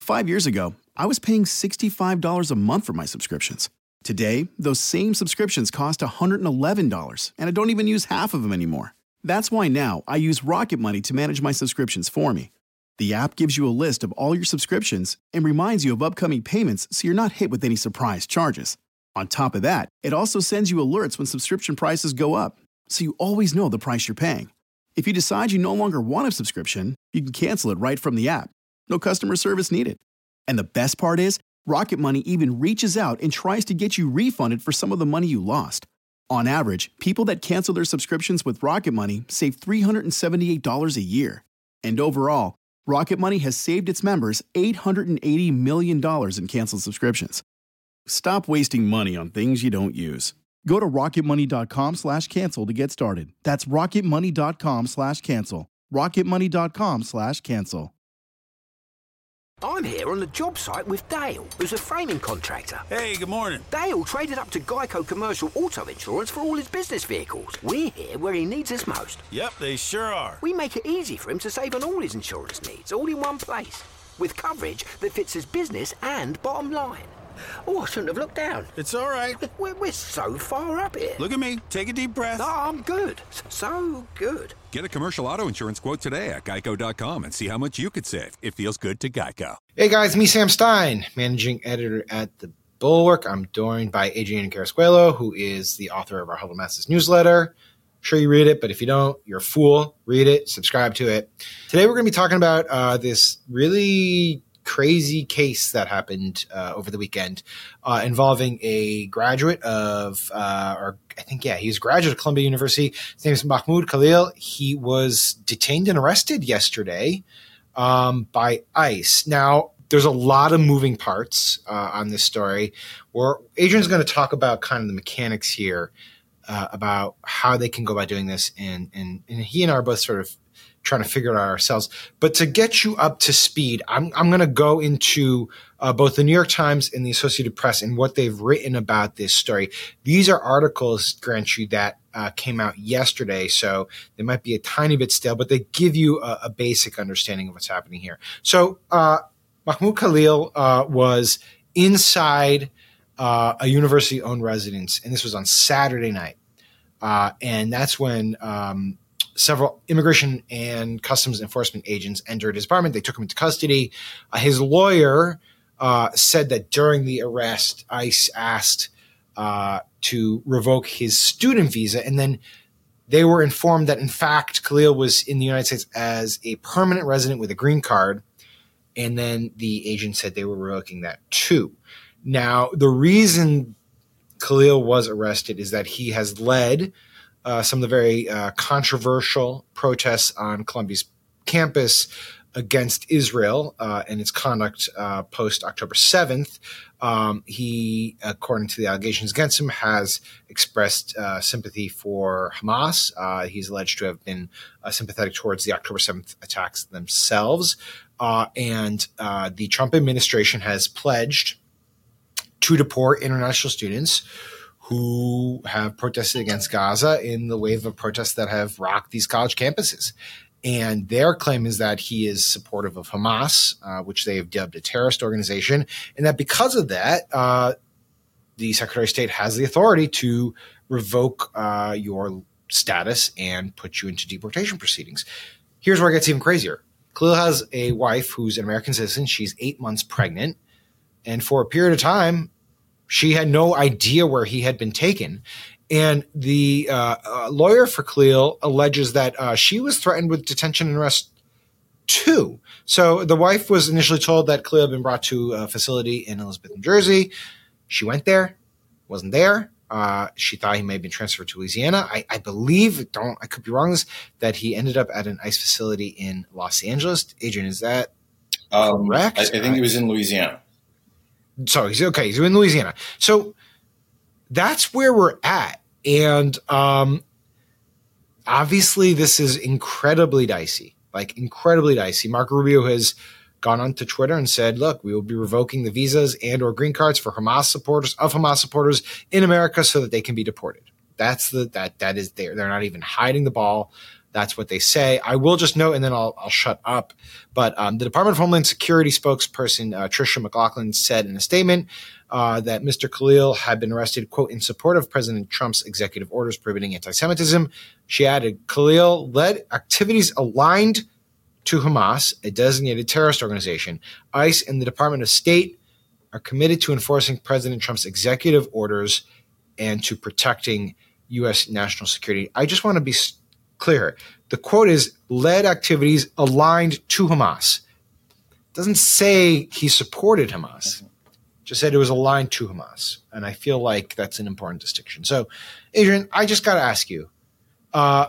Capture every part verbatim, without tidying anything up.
Five years ago, I was paying sixty-five dollars a month for my subscriptions. Today, those same subscriptions cost one hundred eleven dollars, and I don't even use half of them anymore. That's why now I use Rocket Money to manage my subscriptions for me. The app gives you a list of all your subscriptions and reminds you of upcoming payments so you're not hit with any surprise charges. On top of that, it also sends you alerts when subscription prices go up, so you always know the price you're paying. If you decide you no longer want a subscription, you can cancel it right from the app. No customer service needed. And the best part is, Rocket Money even reaches out and tries to get you refunded for some of the money you lost. On average, people that cancel their subscriptions with Rocket Money save three hundred seventy-eight dollars a year. And overall, Rocket Money has saved its members eight hundred eighty million dollars in canceled subscriptions. Stop wasting money on things you don't use. Go to rocketmoney.com slash cancel to get started. That's rocketmoney.com slash cancel. rocketmoney.com slash cancel. I'm here on the job site with Dale, who's a framing contractor. Hey, good morning. Dale traded up to Geico Commercial Auto Insurance for all his business vehicles. We're here where he needs us most. Yep, they sure are. We make it easy for him to save on all his insurance needs, all in one place, with coverage that fits his business and bottom line. Oh, I shouldn't have looked down. It's all right. We're, we're so far up here. Look at me. Take a deep breath. No, I'm good. So good. Get a commercial auto insurance quote today at geico dot com and see how much you could save. It feels good to Geico. Hey guys, me Sam Stein, managing editor at The Bulwark. I'm joined by Adriana Carrasquello, who is the author of our Huddle Masses newsletter. I'm sure you read it, but if you don't, you're a fool. Read it, subscribe to it. Today we're going to be talking about uh, this really crazy case that happened uh, over the weekend uh, involving a graduate of, uh, or I think, yeah, he's a graduate of Columbia University. His name is Mahmoud Khalil. He was detained and arrested yesterday um, by ICE. Now, there's a lot of moving parts uh, on this story. Where Adrian's going to talk about kind of the mechanics here uh, about how they can go about doing this. And, and, and he and I are both sort of trying to figure it out ourselves. But to get you up to speed, I'm, I'm going to go into uh, both the New York Times and the Associated Press and what they've written about this story. These are articles, grant you, that uh, came out yesterday, so they might be a tiny bit stale, but they give you a, a basic understanding of what's happening here. So uh, Mahmoud Khalil uh, was inside uh, a university-owned residence, and this was on Saturday night. Uh, and that's when um, – several immigration and customs enforcement agents entered his apartment. They took him into custody. Uh, his lawyer uh, said that during the arrest, ICE asked uh, to revoke his student visa. And then they were informed that, in fact, Khalil was in the United States as a permanent resident with a green card. And then the agent said they were revoking that too. Now, the reason Khalil was arrested is that he has led Uh, some of the very uh, controversial protests on Columbia's campus against Israel uh, and its conduct uh, post October seventh. Um, he, according to the allegations against him, has expressed uh, sympathy for Hamas. Uh, he's alleged to have been uh, sympathetic towards the October seventh attacks themselves. Uh, and uh, the Trump administration has pledged to deport international students who have protested against Gaza in the wave of protests that have rocked these college campuses. And their claim is that he is supportive of Hamas, uh, which they have dubbed a terrorist organization, and that because of that, uh, the Secretary of State has the authority to revoke uh, your status and put you into deportation proceedings. Here's where it gets even crazier. Khalil has a wife who's an American citizen. She's eight months pregnant. And for a period of time, she had no idea where he had been taken. And the uh, uh, lawyer for Khalil alleges that uh, she was threatened with detention and arrest too. So the wife was initially told that Khalil had been brought to a facility in Elizabeth, New Jersey. She went there, wasn't there. Uh, she thought he may have been transferred to Louisiana. I, I believe, don't I could be wrong, that he ended up at an ICE facility in Los Angeles. Adrian, is that um, correct? I, I think he was in Louisiana. So he's okay. He's in Louisiana. So that's where we're at. And um, obviously this is incredibly dicey, like incredibly dicey. Marco Rubio has gone onto Twitter and said, look, we will be revoking the visas and or green cards for Hamas supporters of Hamas supporters in America so that they can be deported. That's the, that, that is there. They're not even hiding the ball. That's what they say. I will just note, and then I'll, I'll shut up. But um, the Department of Homeland Security spokesperson, uh, Tricia McLaughlin, said in a statement uh, that Mister Khalil had been arrested, quote, in support of President Trump's executive orders prohibiting anti-Semitism. She added, Khalil led activities aligned to Hamas, a designated terrorist organization. ICE and the Department of State are committed to enforcing President Trump's executive orders and to protecting U S national security. I just want to be clear. The quote is led activities aligned to Hamas. It doesn't say he supported Hamas. Just said it was aligned to Hamas. And I feel like that's an important distinction. So, Adrian, I just got to ask you, uh,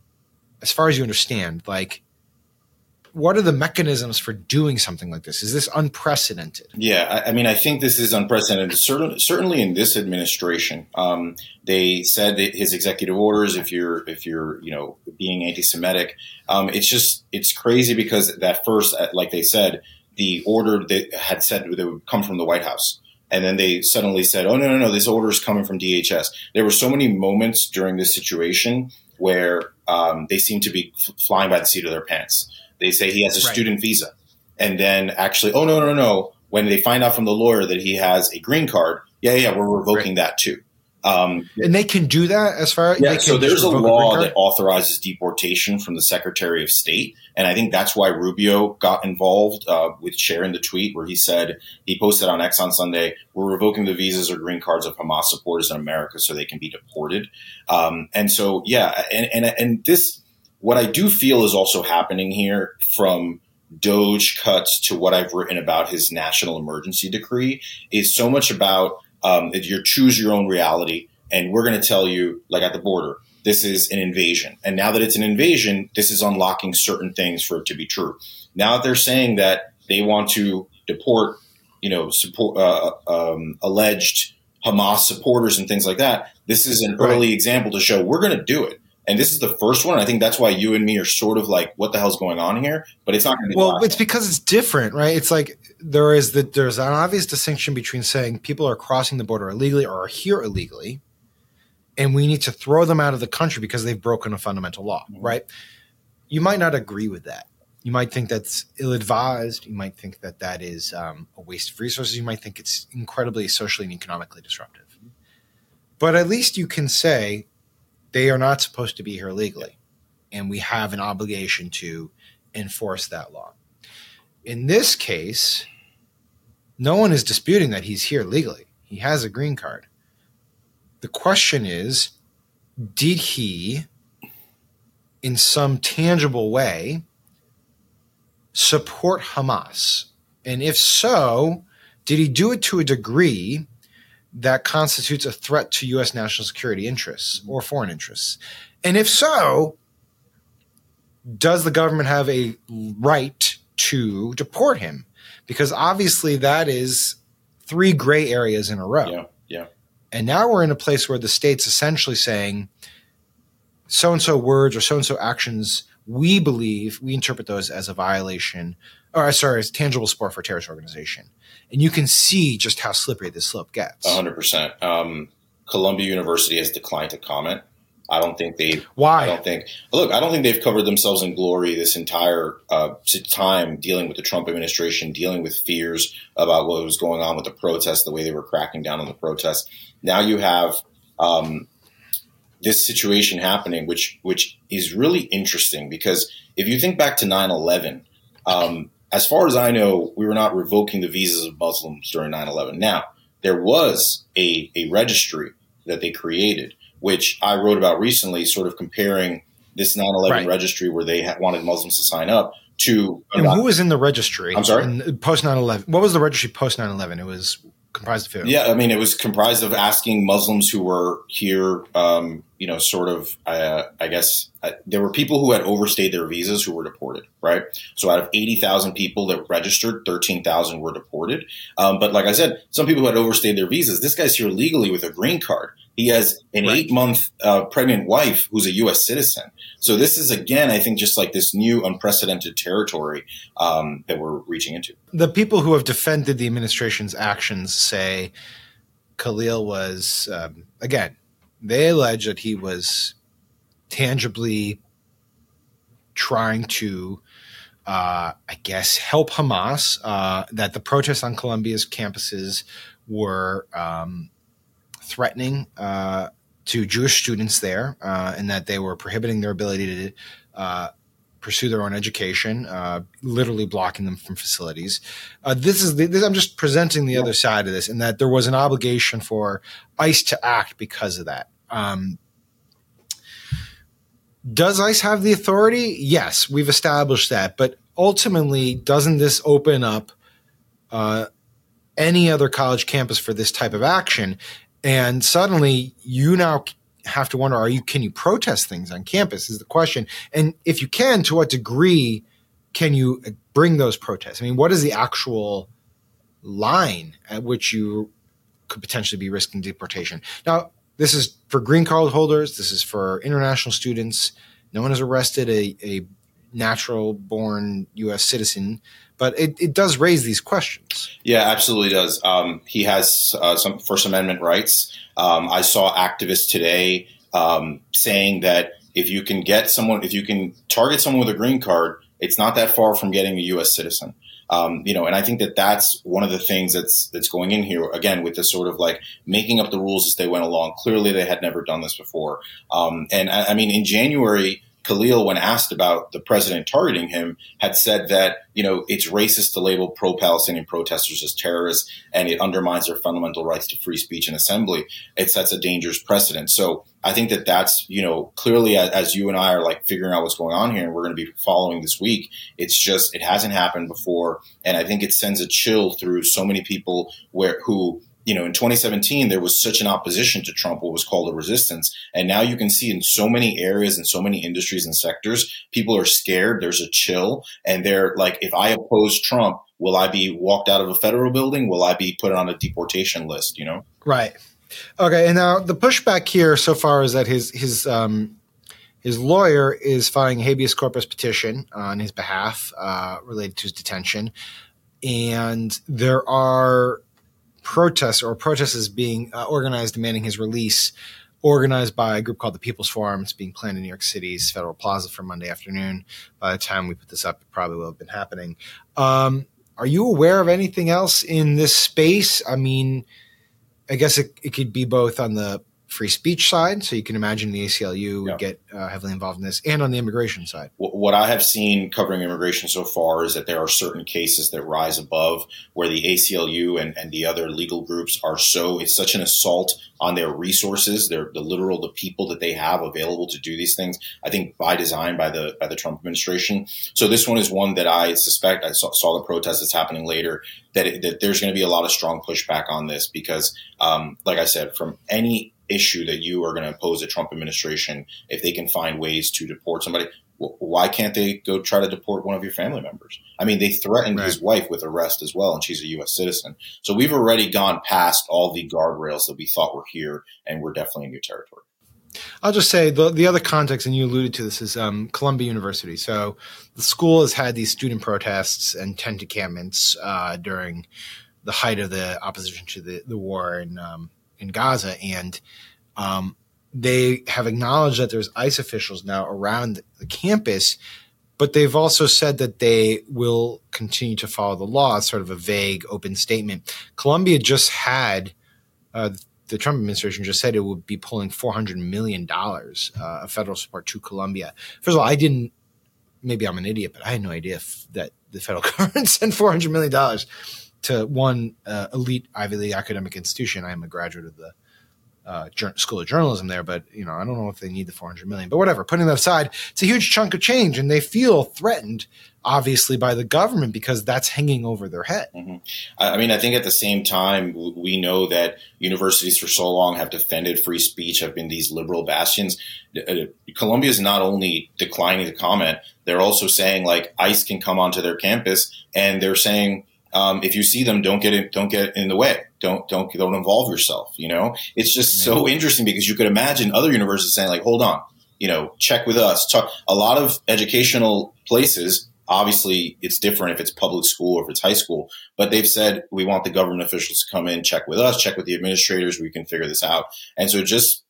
as far as you understand, like, what are the mechanisms for doing something like this? Is this unprecedented? Yeah, I, I mean, I think this is unprecedented. Certain, certainly in this administration, um, they said that his executive orders, if you're, if you're, you know, being anti-Semitic, um, it's just, it's crazy because that first, like they said, the order that had said that it would come from the White House. And then they suddenly said, oh, no, no, no, this order is coming from D H S. There were so many moments during this situation where um, they seemed to be f- flying by the seat of their pants. They say he has a right. student visa. And then actually, oh, no, no, no. When they find out from the lawyer that he has a green card, yeah, yeah, we're revoking right. that too. Um, and they can do that as far as yeah. So there's a law a that authorizes deportation from the Secretary of State, and I think that's why Rubio got involved uh, with sharing the tweet where he said he posted on X on Sunday, "We're revoking the visas or green cards of Hamas supporters in America so they can be deported." Um, and so, yeah, and and and this, what I do feel is also happening here from Doge cuts to what I've written about his national emergency decree is so much about. Um, that you choose your own reality, and we're going to tell you, like at the border, this is an invasion. And now that it's an invasion, this is unlocking certain things for it to be true. Now that they're saying that they want to deport, you know, support uh, um, alleged Hamas supporters and things like that, this is an early example to show we're going to do it. And this is the first one. I think that's why you and me are sort of like, what the hell's going on here? But it's not going to be. Well, it's because it's different, right? It's like there is the, there's an obvious distinction between saying people are crossing the border illegally or are here illegally, and we need to throw them out of the country because they've broken a fundamental law, mm-hmm. right? You might not agree with that. You might think that's ill-advised. You might think that that is um, a waste of resources. You might think it's incredibly socially and economically disruptive. But at least you can say, they are not supposed to be here legally, and we have an obligation to enforce that law. In this case, no one is disputing that he's here legally. He has a green card. The question is, did he, in some tangible way, support Hamas? And if so, did he do it to a degree that constitutes a threat to U S national security interests or foreign interests? And if so, does the government have a right to deport him? Because obviously that is three gray areas in a row. Yeah, yeah. And now we're in a place where the state's essentially saying so-and-so words or so-and-so actions, we believe, we interpret those as a violation, or sorry, as tangible support for a terrorist organization. And you can see just how slippery this slope gets. A hundred percent. Um, Columbia University has declined to comment. I don't think they. Why? I don't think. Look, I don't think they've covered themselves in glory this entire uh, time dealing with the Trump administration, dealing with fears about what was going on with the protests, the way they were cracking down on the protests. Now you have um, this situation happening, which which is really interesting because if you think back to nine eleven, um, as far as I know, we were not revoking the visas of Muslims during nine eleven. Now, there was a, a registry that they created, which I wrote about recently, sort of comparing this nine eleven right. registry where they ha- wanted Muslims to sign up to. And who was in the registry? I'm sorry? Post nine eleven. What was the registry post nine eleven? It was comprised of who? Yeah, I mean, it was comprised of asking Muslims who were here, um, you know, sort of, uh, I guess, uh, there were people who had overstayed their visas who were deported, right? So out of eighty thousand people that registered, thirteen thousand were deported. Um, but like I said, some people who had overstayed their visas. This guy's here legally with a green card. He has an right. eight-month uh, pregnant wife who's a U S citizen. So this is, again, I think just like this new unprecedented territory um, that we're reaching into. The people who have defended the administration's actions say Khalil was, um, again, they allege that he was tangibly trying to, uh, I guess, help Hamas, uh, that the protests on Columbia's campuses were um, threatening uh, to Jewish students there, uh, and that they were prohibiting their ability to uh, pursue their own education, uh, literally blocking them from facilities. Uh, this is the, this, I'm just presenting the other side of this, and that there was an obligation for ICE to act because of that. Um, does ICE have the authority? Yes, we've established that. But ultimately, doesn't this open up uh, any other college campus for this type of action? And suddenly, you now have to wonder, are you, can you protest things on campus is the question. And if you can, to what degree can you bring those protests? I mean, what is the actual line at which you could potentially be risking deportation? Now, this is for green card holders. This is for international students. No one has arrested a, a natural born U S citizen, but it, it does raise these questions. Yeah, absolutely does. Um, he has uh, some First Amendment rights. Um, I saw activists today um, saying that if you can get someone, if you can target someone with a green card, it's not that far from getting a U S citizen. Um, you know, and I think that that's one of the things that's that's going in here again with this sort of like making up the rules as they went along. Clearly, they had never done this before. Um, and I, I mean, in January, Khalil, when asked about the president targeting him, had said that, you know, it's racist to label pro-Palestinian protesters as terrorists, and it undermines their fundamental rights to free speech and assembly. It sets a dangerous precedent. So I think that that's, you know, clearly as, as you and I are like figuring out what's going on here, and we're going to be following this week, it's just, it hasn't happened before. And I think it sends a chill through so many people where, who, you know, in twenty seventeen, there was such an opposition to Trump, what was called a resistance. And now you can see in so many areas and so many industries and sectors, people are scared. There's a chill. And they're like, if I oppose Trump, will I be walked out of a federal building? Will I be put on a deportation list, you know? Right. Okay. And now the pushback here so far is that his, his, um, his lawyer is filing a habeas corpus petition on his behalf uh, related to his detention. And there are protests or protests being uh, organized demanding his release, organized by a group called the People's Forum. It's being planned in New York City's Federal Plaza for Monday afternoon. By the time we put this up, it probably will have been happening. Um, are you aware of anything else in this space? I mean, I guess it, it could be both on the free speech side, so you can imagine the A C L U would yeah. get uh, heavily involved in this, and on the immigration side. What I have seen covering immigration so far is that there are certain cases that rise above where the A C L U and, and the other legal groups are so, it's such an assault on their resources, their the literal, the people that they have available to do these things, I think by design by the by the Trump administration. So this one is one that I suspect, I saw, saw the protest that's happening later, that, it, that there's going to be a lot of strong pushback on this because, um, like I said, from any issue that you are going to impose a Trump administration, if they can find ways to deport somebody, why can't they go try to deport one of your family members? I mean, they threatened right. his wife with arrest as well, and she's a U S citizen. So we've already gone past all the guardrails that we thought were here, and we're definitely in new territory. I'll just say the the other context, and you alluded to this, is um, Columbia University. So the school has had these student protests and tent encampments uh, during the height of the opposition to the, the war in um, in Gaza, and um, they have acknowledged that there's ICE officials now around the campus, but they've also said that they will continue to follow the law. It's sort of a vague, open statement. Columbia just had uh, the Trump administration just said it would be pulling four hundred million dollars uh, of federal support to Columbia. First of all, I didn't – maybe I'm an idiot, but I had no idea if that the federal government sent four hundred million dollars to one uh, elite Ivy League academic institution. I am a graduate of the uh, School of Journalism there, but you know, I don't know if they need the four hundred million, but whatever, putting that aside, it's a huge chunk of change, and they feel threatened obviously by the government because that's hanging over their head. Mm-hmm. I mean, I think at the same time, we know that universities for so long have defended free speech, have been these liberal bastions. Columbia is not only declining to comment, they're also saying like ICE can come onto their campus, and they're saying, Um, if you see them, don't get in, don't get in the way. Don't, don't, don't involve yourself. You know, it's just Man. so interesting because you could imagine other universities saying like, hold on, you know, check with us. Talk. A lot of educational places, obviously it's different if it's public school or if it's high school, but they've said, we want the government officials to come in, check with us, check with the administrators. We can figure this out. And so just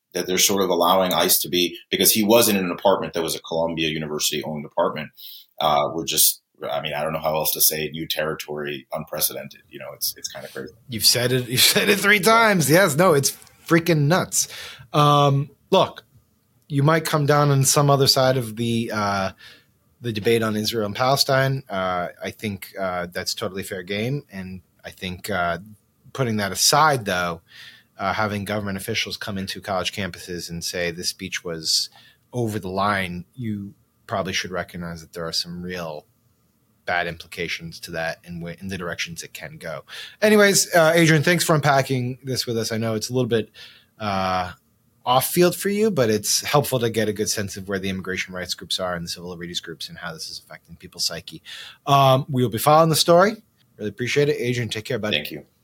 that they're sort of allowing ICE to be, because he was in an apartment that was a Columbia University owned apartment. Uh, we're just, I mean, I don't know how else to say it. New territory, unprecedented. You know, it's it's kind of crazy. You've said it. You've said it three times. Yes. No, it's freaking nuts. Um, look, you might come down on some other side of the uh, the debate on Israel and Palestine. Uh, I think uh, that's totally fair game. And I think uh, putting that aside, though, uh, having government officials come into college campuses and say this speech was over the line, you probably should recognize that there are some real bad implications to that and w- in the directions it can go. Anyways, uh, Adrian, thanks for unpacking this with us. I know it's a little bit uh, off field for you, but it's helpful to get a good sense of where the immigration rights groups are and the civil liberties groups and how this is affecting people's psyche. Um, we will be following the story. Really appreciate it. Adrian, take care, buddy. Thank you.